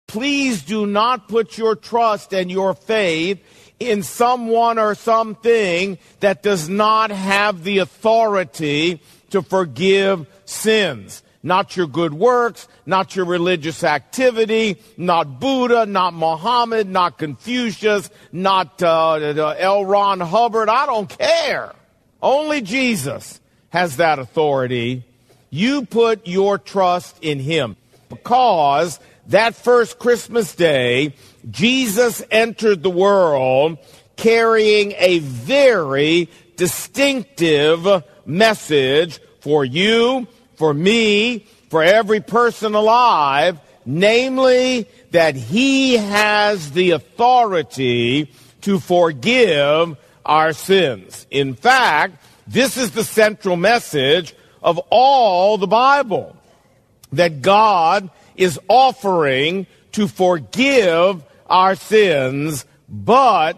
please do not put your trust and your faith in someone or something that does not have the authority to forgive sins. Not your good works, not your religious activity, not Buddha, not Muhammad, not Confucius, not L. Ron Hubbard. I don't care. Only Jesus has that authority. You put your trust in him, because that first Christmas day, Jesus entered the world carrying a very distinctive message for you, for me, for every person alive, namely that he has the authority to forgive our sins. In fact, this is the central message of all the Bible, that God is offering to forgive our sins, but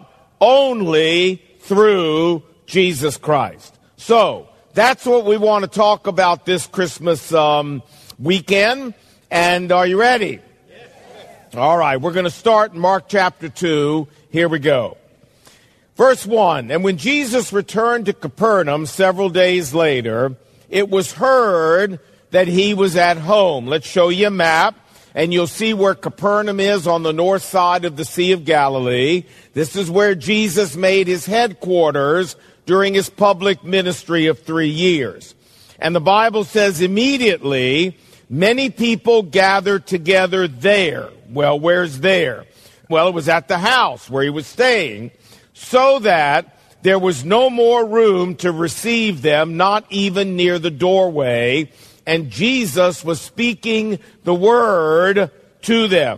only through Jesus Christ. So, that's what we want to talk about this Christmas weekend. And are you ready? Yes. All right, we're going to start in Mark chapter 2. Here we go. Verse 1, and when Jesus returned to Capernaum several days later, it was heard that he was at home. Let's show you a map, and you'll see where Capernaum is on the north side of the Sea of Galilee. This is where Jesus made his headquarters during his public ministry of 3 years. And the Bible says immediately, many people gathered together there. Well, where's there? Well, it was at the house where he was staying, so that there was no more room to receive them, not even near the doorway. And Jesus was speaking the word to them.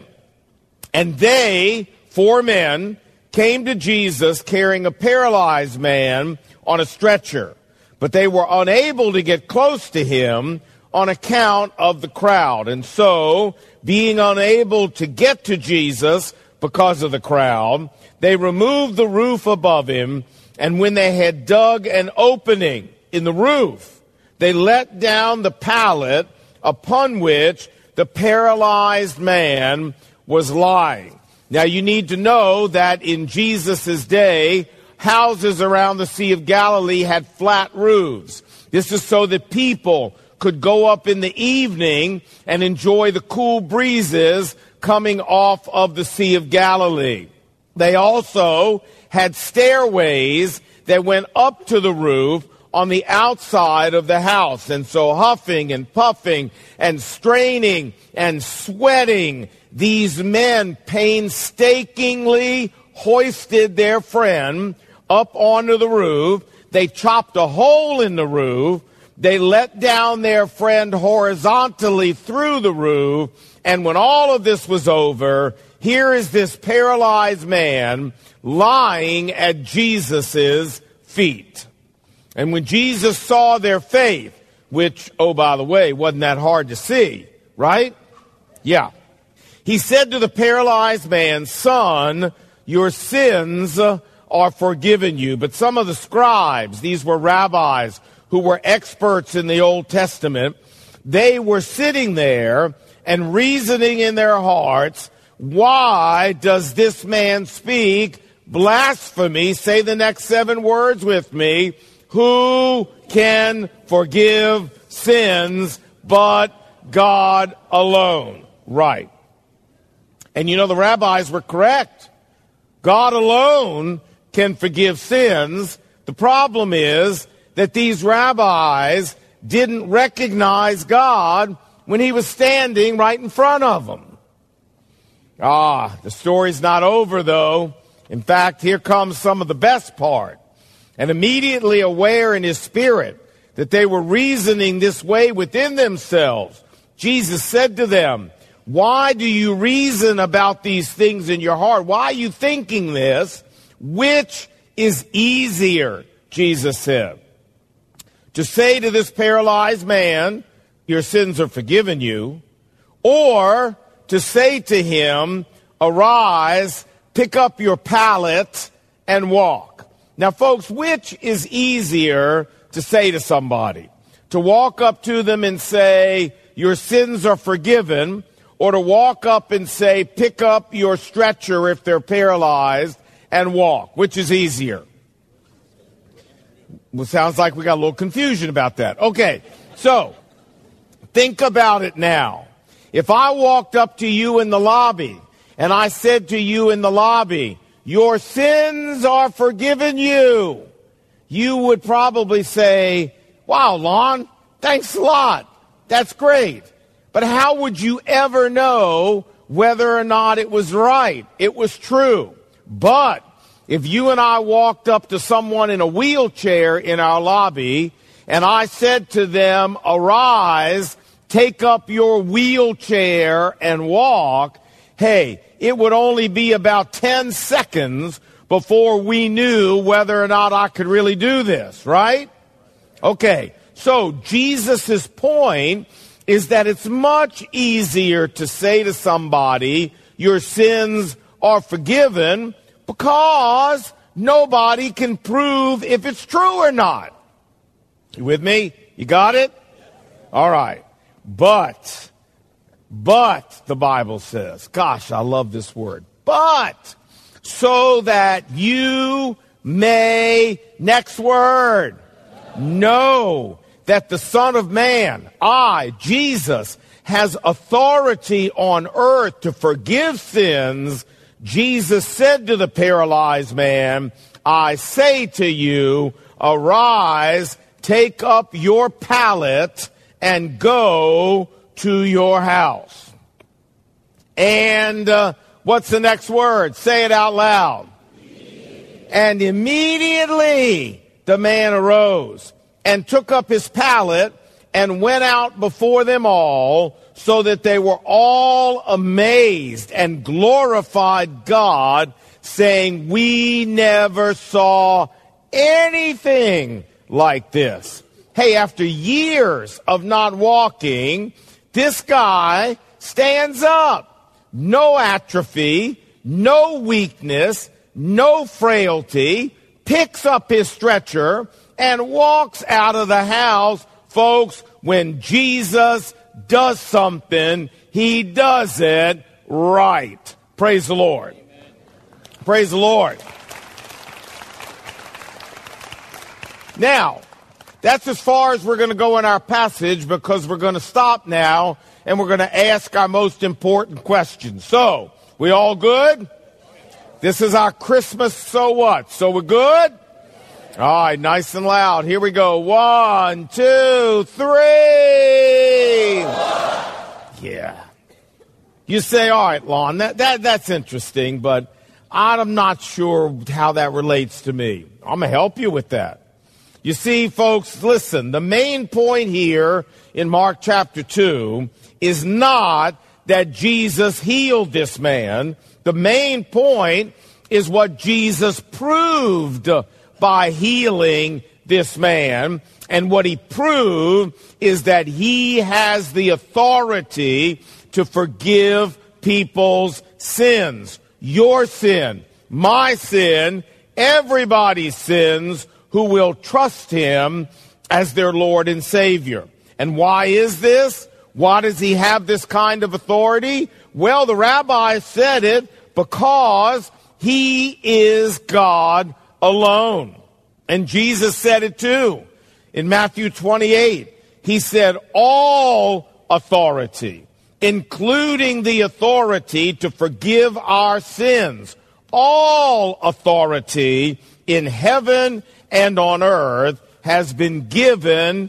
And they, 4 men, came to Jesus carrying a paralyzed man on a stretcher. But they were unable to get close to him on account of the crowd. And so, being unable to get to Jesus because of the crowd, they removed the roof above him. And when they had dug an opening in the roof, they let down the pallet upon which the paralyzed man was lying. Now, you need to know that in Jesus' day, houses around the Sea of Galilee had flat roofs. This is so that people could go up in the evening and enjoy the cool breezes coming off of the Sea of Galilee. They also had stairways that went up to the roof on the outside of the house. And so huffing and puffing and straining and sweating, these men painstakingly hoisted their friend up onto the roof. They chopped a hole in the roof. They let down their friend horizontally through the roof. And when all of this was over, here is this paralyzed man lying at Jesus' feet. And when Jesus saw their faith, which, oh, by the way, wasn't that hard to see, right? Yeah. He said to the paralyzed man, "Son, your sins are forgiven you." But some of the scribes, these were rabbis who were experts in the Old Testament, they were sitting there and reasoning in their hearts, why does this man speak blasphemy? Say the next 7 words with me. Who can forgive sins but God alone? Right. And you know, the rabbis were correct. God alone can forgive sins. The problem is that these rabbis didn't recognize God when he was standing right in front of them. The story's not over, though. In fact, here comes some of the best part. And immediately aware in his spirit that they were reasoning this way within themselves, Jesus said to them, "Why do you reason about these things in your heart? Why are you thinking this? Which is easier," Jesus said, "to say to this paralyzed man, 'Your sins are forgiven you,' or to say to him, 'Arise, pick up your pallet and walk'?" Now, folks, which is easier to say to somebody? To walk up to them and say, "Your sins are forgiven," or to walk up and say, pick up your stretcher if they're paralyzed and walk? Which is easier? Well, sounds like we got a little confusion about that. Okay, so think about it now. If I walked up to you in the lobby and I said to you in the lobby, your sins are forgiven you, you would probably say, wow, Lon, thanks a lot. That's great. But how would you ever know whether or not it was right? It was true. But if you and I walked up to someone in a wheelchair in our lobby and I said to them, arise, take up your wheelchair and walk, hey, it would only be about 10 seconds before we knew whether or not I could really do this, right? Okay, so Jesus' point is that it's much easier to say to somebody, your sins are forgiven, because nobody can prove if it's true or not. You with me? You got it? All right. But, the Bible says, gosh, I love this word, but, so that you may, next word, know that the Son of Man, Jesus, has authority on earth to forgive sins, Jesus said to the paralyzed man, I say to you, arise, take up your pallet, and go to your house. And what's the next word? Say it out loud. And immediately the man arose and took up his pallet and went out before them all, so that they were all amazed and glorified God, saying, we never saw anything like this. Hey, after years of not walking, this guy stands up. No atrophy, no weakness, no frailty, picks up his stretcher and walks out of the house. Folks, when Jesus does something, he does it right. Praise the Lord. Amen. Praise the Lord. Now, that's as far as we're going to go in our passage, because we're going to stop now and we're going to ask our most important question. So, we all good? This is our Christmas so what? So we're good? All right, nice and loud. Here we go. 1, 2, 3. Yeah. You say, all right, Lon, that's interesting, but I'm not sure how that relates to me. I'm going to help you with that. You see, folks, listen, the main point here in Mark chapter 2 is not that Jesus healed this man. The main point is what Jesus proved by healing this man. And what he proved is that he has the authority to forgive people's sins. Your sin, my sin, everybody's sins who will trust him as their Lord and Savior. And why is this? Why does he have this kind of authority? Well, the rabbi said it because he is God alone. And Jesus said it too. In Matthew 28, he said, all authority, including the authority to forgive our sins, all authority in heaven and on earth has been given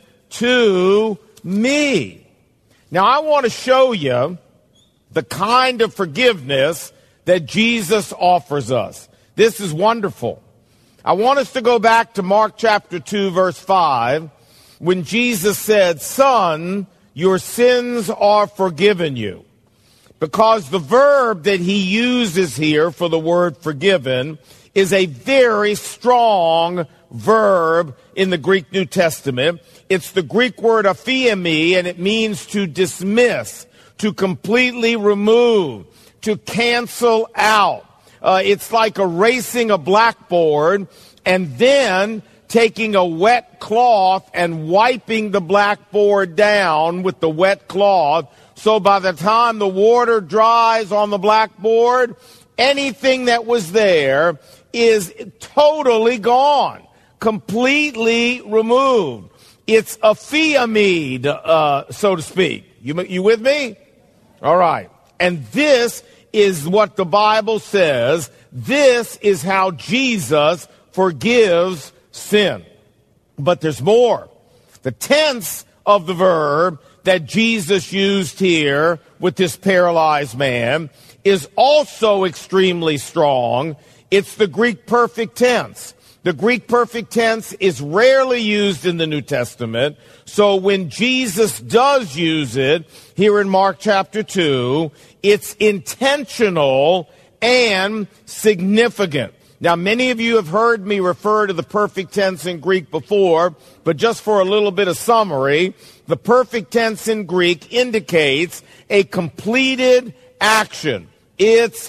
to me. Now, I want to show you the kind of forgiveness that Jesus offers us. This is wonderful. I want us to go back to Mark chapter 2, verse 5, when Jesus said, son, your sins are forgiven you. Because the verb that he uses here for the word forgiven is a very strong verb in the Greek New Testament. It's the Greek word aphiemi, and it means to dismiss, to completely remove, to cancel out. It's like erasing a blackboard and then taking a wet cloth and wiping the blackboard down with the wet cloth So by the time the water dries on the blackboard, anything that was there is totally gone, completely removed. It's a Fiamide, so to speak. You with me? All right. And this is what the Bible says. This is how Jesus forgives sin. But there's more. The tense of the verb that Jesus used here with this paralyzed man is also extremely strong. It's the Greek perfect tense. The Greek perfect tense is rarely used in the New Testament. So when Jesus does use it here in Mark chapter 2, it's intentional and significant. Now, many of you have heard me refer to the perfect tense in Greek before, but just for a little bit of summary, the perfect tense in Greek indicates a completed action. It's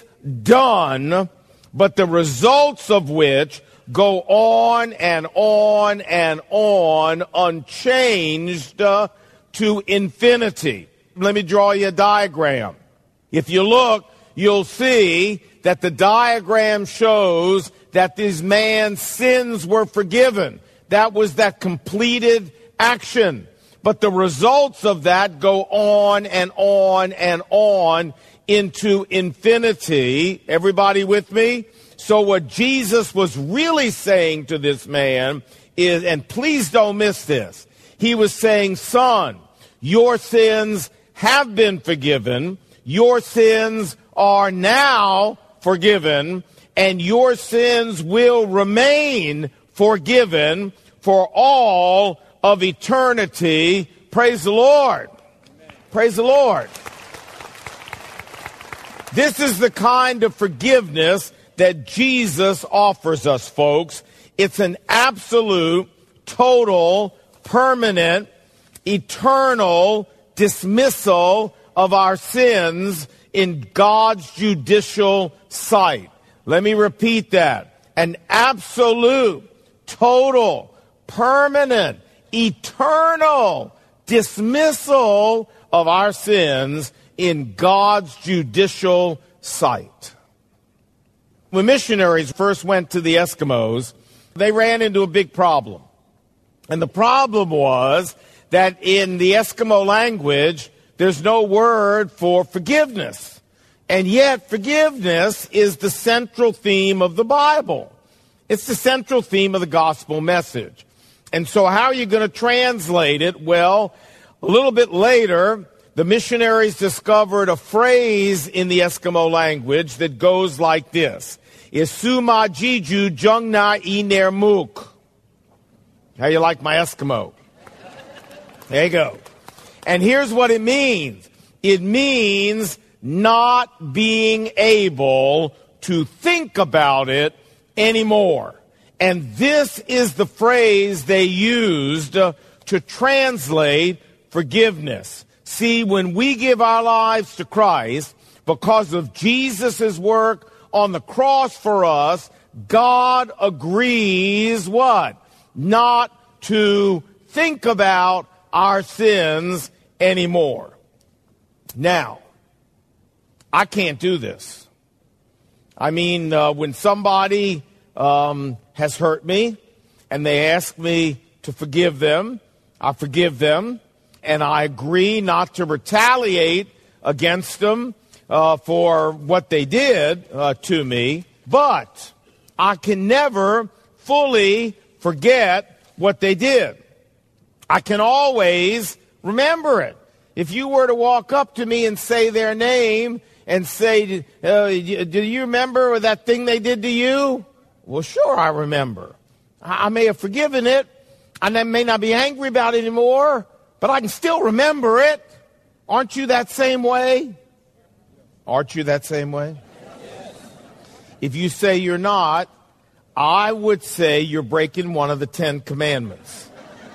done, but the results of which go on and on and on, unchanged to infinity. Let me draw you a diagram. If you look, you'll see that the diagram shows that this man's sins were forgiven. That was that completed action. But the results of that go on and on and on into infinity. Everybody with me? So what Jesus was really saying to this man is, and please don't miss this, he was saying, son, your sins have been forgiven, your sins are now forgiven, and your sins will remain forgiven for all of eternity. Praise the Lord. Amen. Praise the Lord. This is the kind of forgiveness that Jesus offers us, folks. It's an absolute, total, permanent, eternal dismissal of our sins in God's judicial sight. Let me repeat that. An absolute, total, permanent, eternal dismissal of our sins in God's judicial sight. When missionaries first went to the Eskimos, they ran into a big problem. And the problem was that in the Eskimo language, there's no word for forgiveness. And yet, forgiveness is the central theme of the Bible. It's the central theme of the gospel message. And so how are you going to translate it? Well, a little bit later, the missionaries discovered a phrase in the Eskimo language that goes like this. Isuma jiju jungna inermuk. How you like my Eskimo? There you go. And here's what it means. It means not being able to think about it anymore. And this is the phrase they used to translate forgiveness. See, when we give our lives to Christ, because of Jesus' work on the cross for us, God agrees what? Not to think about our sins anymore. Now, I can't do this. I mean, when somebody has hurt me and they ask me to forgive them, I forgive them, and I agree not to retaliate against them for what they did to me, but I can never fully forget what they did. I can always remember it. If you were to walk up to me and say their name and say, do you remember that thing they did to you? Well, sure, I remember. I may have forgiven it, and I may not be angry about it anymore, but I can still remember it. Aren't you that same way? Aren't you that same way? Yes. If you say you're not, I would say you're breaking one of the 10 commandments.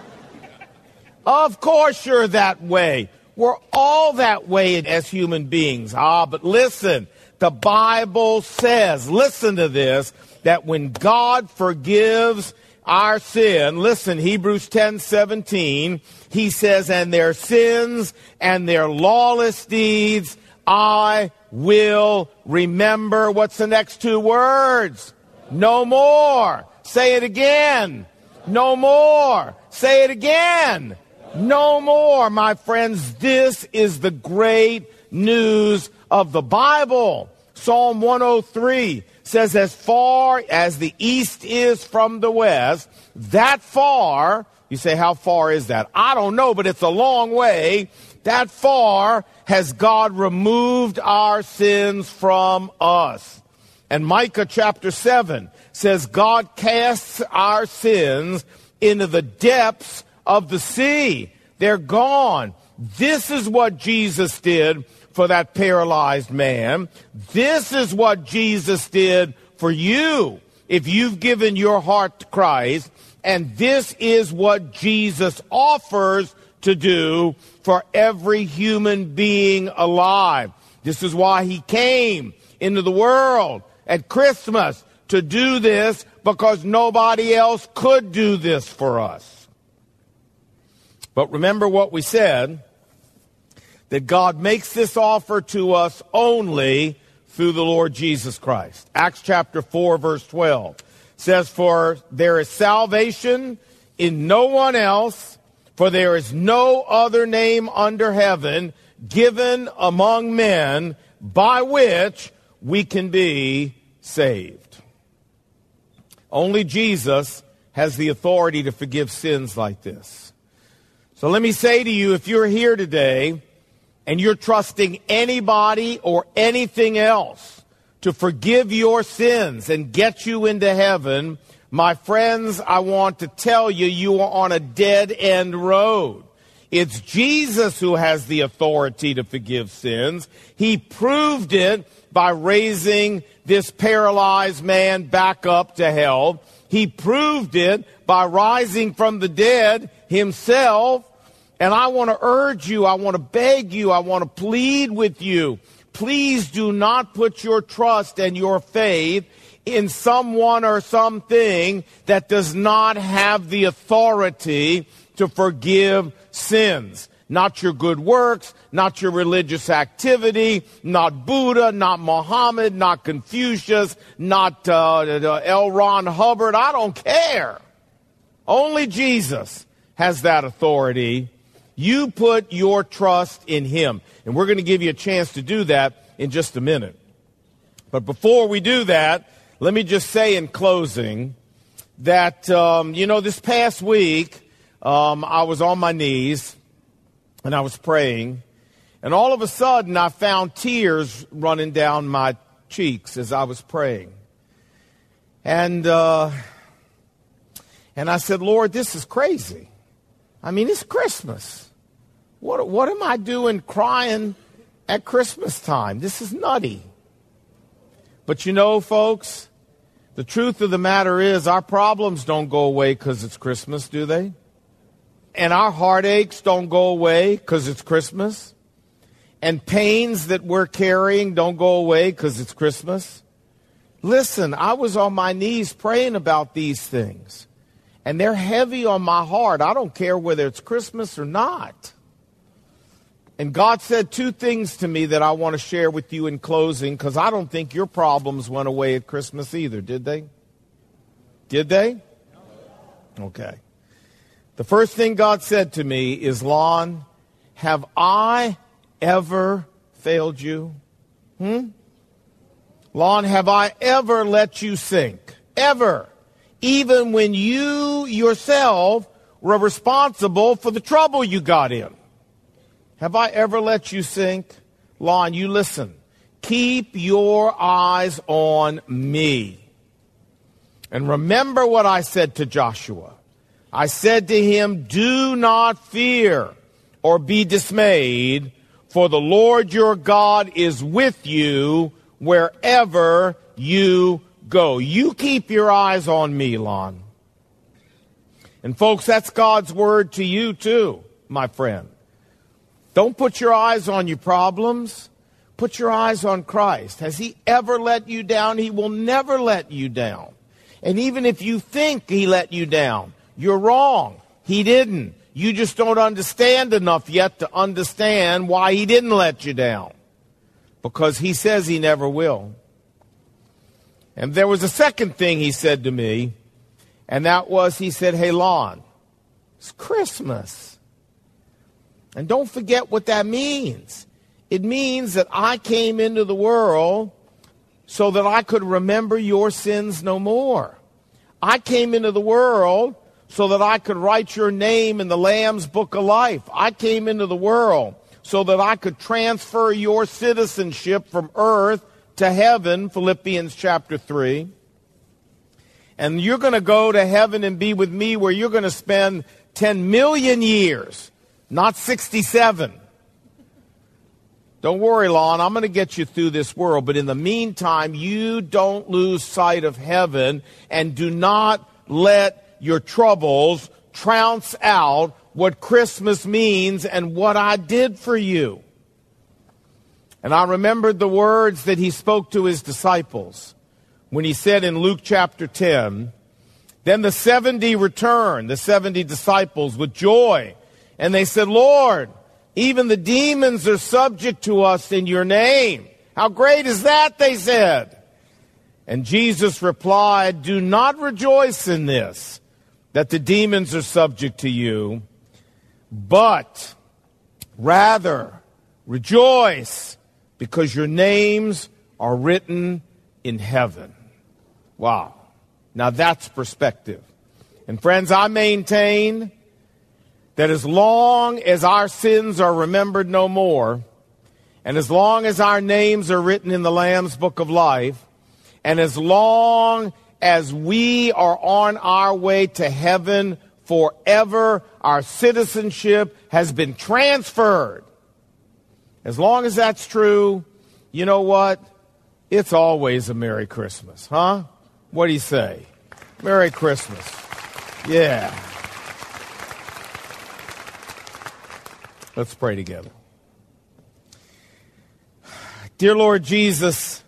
Of course you're that way. We're all that way as human beings. But listen, the Bible says, listen to this, that when God forgives our sin. Listen, Hebrews 10:17, he says, and their sins and their lawless deeds I will remember. What's the next two words? No more. Say it again. No more. Say it again. No more. My friends, this is the great news of the Bible. Psalm 103 says, as far as the east is from the west, that far, you say, how far is that? I don't know, but it's a long way. That far has God removed our sins from us. And Micah chapter 7 says God casts our sins into the depths of the sea. They're gone. This is what Jesus did for that paralyzed man. This is what Jesus did for you if you've given your heart to Christ. And this is what Jesus offers to do for every human being alive. This is why he came into the world at Christmas, to do this, because nobody else could do this for us. But remember what we said, that God makes this offer to us only through the Lord Jesus Christ. Acts chapter 4, verse 12 says, for there is salvation in no one else, for there is no other name under heaven given among men by which we can be saved. Only Jesus has the authority to forgive sins like this. So let me say to you, if you're here today and you're trusting anybody or anything else to forgive your sins and get you into heaven, my friends, I want to tell you, you are on a dead-end road. It's Jesus who has the authority to forgive sins. He proved it by raising this paralyzed man back up to health. He proved it by rising from the dead himself. And I want to urge you, I want to beg you, I want to plead with you. Please do not put your trust and your faith in someone or something that does not have the authority to forgive sins. Not your good works, not your religious activity, not Buddha, not Muhammad, not Confucius, not L. Ron Hubbard. I don't care. Only Jesus has that authority. You put your trust in him. And we're going to give you a chance to do that in just a minute. But before we do that, let me just say in closing that, this past week, I was on my knees and I was praying, and all of a sudden I found tears running down my cheeks as I was praying. And I said, Lord, this is crazy. I mean, it's Christmas. What am I doing crying at Christmas time? This is nutty. But folks, the truth of the matter is our problems don't go away because it's Christmas, do they? And our heartaches don't go away because it's Christmas. And pains that we're carrying don't go away because it's Christmas. Listen, I was on my knees praying about these things. And they're heavy on my heart. I don't care whether it's Christmas or not. And God said two things to me that I want to share with you in closing, because I don't think your problems went away at Christmas either, did they? Did they? Okay. The first thing God said to me is, Lon, have I ever failed you? Lon, have I ever let you sink? Ever? Even when you yourself were responsible for the trouble you got in. Have I ever let you sink? Lon, you listen. Keep your eyes on me. And remember what I said to Joshua. I said to him, do not fear or be dismayed, for the Lord your God is with you wherever you go. You keep your eyes on me, Lon. And folks, that's God's word to you too, my friend. Don't put your eyes on your problems. Put your eyes on Christ. Has he ever let you down? He will never let you down. And even if you think he let you down, you're wrong. He didn't. You just don't understand enough yet to understand why he didn't let you down. Because he says he never will. And there was a second thing he said to me, and that was, he said, hey, Lon, it's Christmas. And don't forget what that means. It means that I came into the world so that I could remember your sins no more. I came into the world so that I could write your name in the Lamb's Book of Life. I came into the world so that I could transfer your citizenship from earth to heaven, Philippians chapter 3. And you're going to go to heaven and be with me where you're going to spend 10 million years, not 67. Don't worry, Lon, I'm going to get you through this world. But in the meantime, you don't lose sight of heaven, and do not let your troubles trounce out what Christmas means and what I did for you. And I remembered the words that he spoke to his disciples when he said in Luke chapter 10, then the 70 returned, the 70 disciples, with joy. And they said, Lord, even the demons are subject to us in your name. How great is that, they said. And Jesus replied, do not rejoice in this, that the demons are subject to you, but rather rejoice because your names are written in heaven. Wow. Now that's perspective. And friends, I maintain that as long as our sins are remembered no more, and as long as our names are written in the Lamb's Book of Life, and as long as we are on our way to heaven forever, our citizenship has been transferred. As long as that's true, you know what? It's always a Merry Christmas, huh? What do you say? Merry Christmas. Yeah. Let's pray together. Dear Lord Jesus,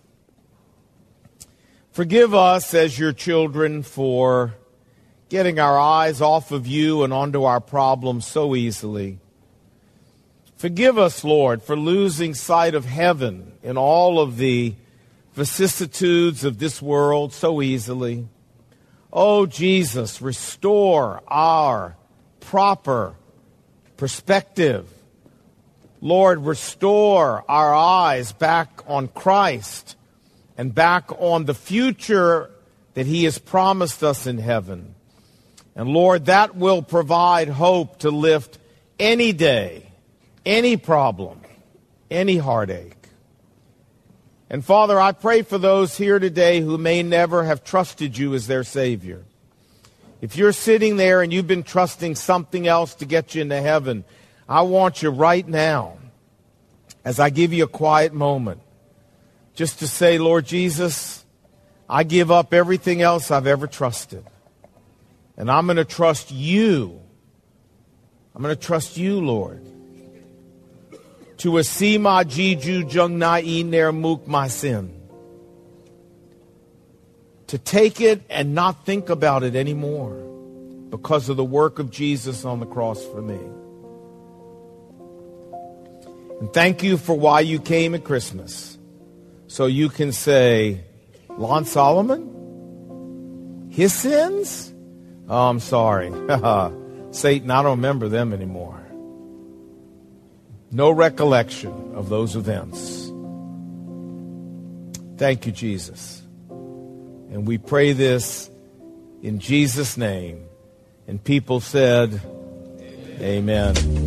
forgive us as your children for getting our eyes off of you and onto our problems so easily. Forgive us, Lord, for losing sight of heaven in all of the vicissitudes of this world so easily. Oh, Jesus, restore our proper perspective. Lord, restore our eyes back on Christ and back on the future that he has promised us in heaven. And Lord, that will provide hope to lift any day, any problem, any heartache. And Father, I pray for those here today who may never have trusted you as their Savior. If you're sitting there and you've been trusting something else to get you into heaven, I want you right now, as I give you a quiet moment, just to say, Lord Jesus, I give up everything else I've ever trusted. And I'm going to trust you. I'm going to trust you, Lord. To asima jiju jung na I ner muk my sin. To take it and not think about it anymore because of the work of Jesus on the cross for me. And thank you for why you came at Christmas. So you can say, Lon Solomon? His sins? Oh, I'm sorry. Satan, I don't remember them anymore. No recollection of those events. Thank you, Jesus. And we pray this in Jesus' name. And people said, Amen.